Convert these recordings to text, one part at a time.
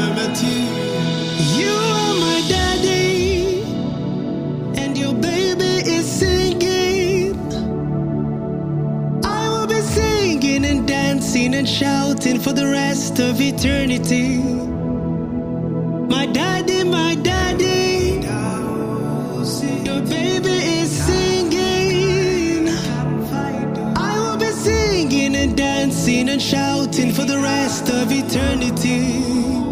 You are my daddy, and your baby is singing. I will be singing and dancing and shouting for the rest of eternity. My daddy, my daddy, your baby is singing. I will be singing and dancing and shouting for the rest of eternity.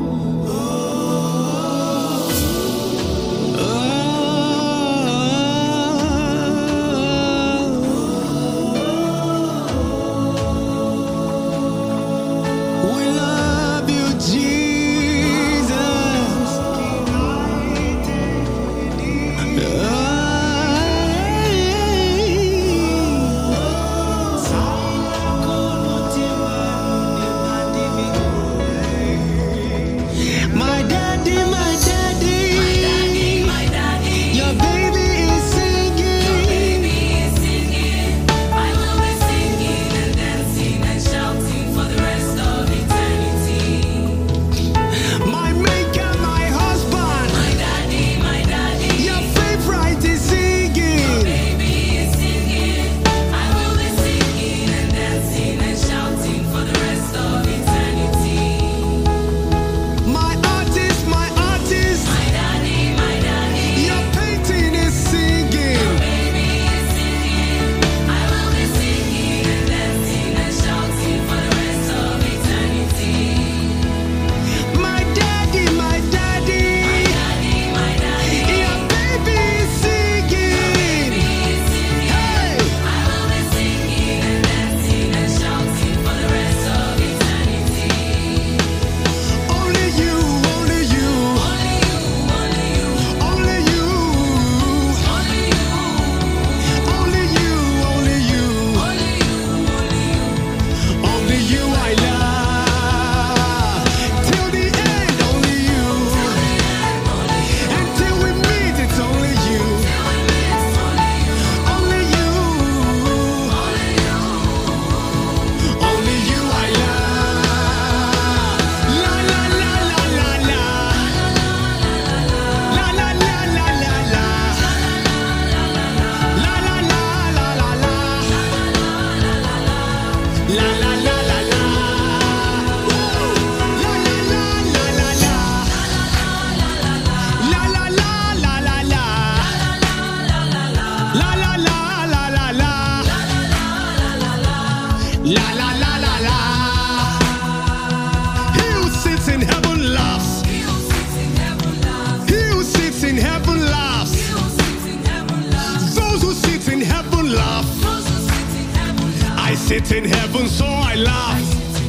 Sit in heaven, so I laugh.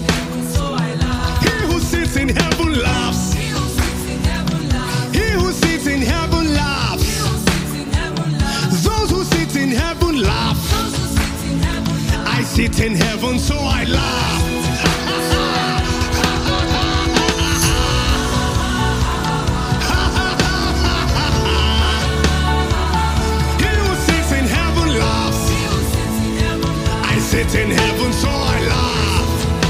He who sits in heaven laughs. He who sits in heaven laughs. Those who sit in heaven laugh. I sit in heaven, so I laugh. He who sits in heaven laughs. I sit in heaven, so I laugh.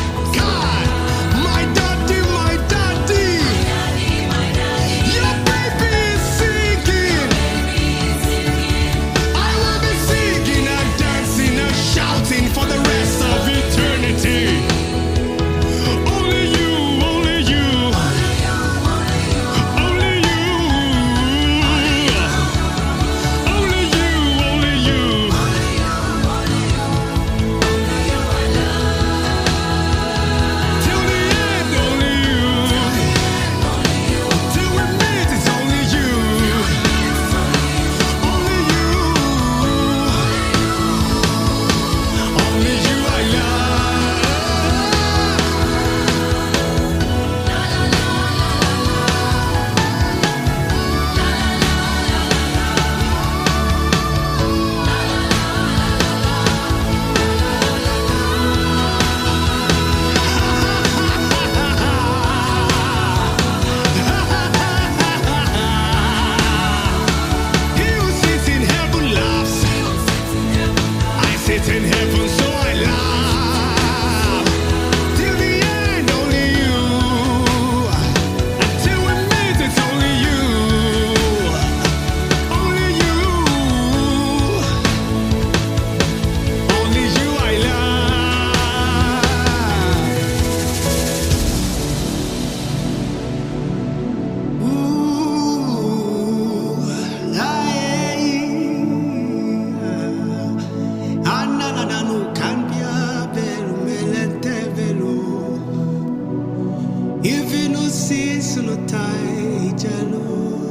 sits on a tight yellow.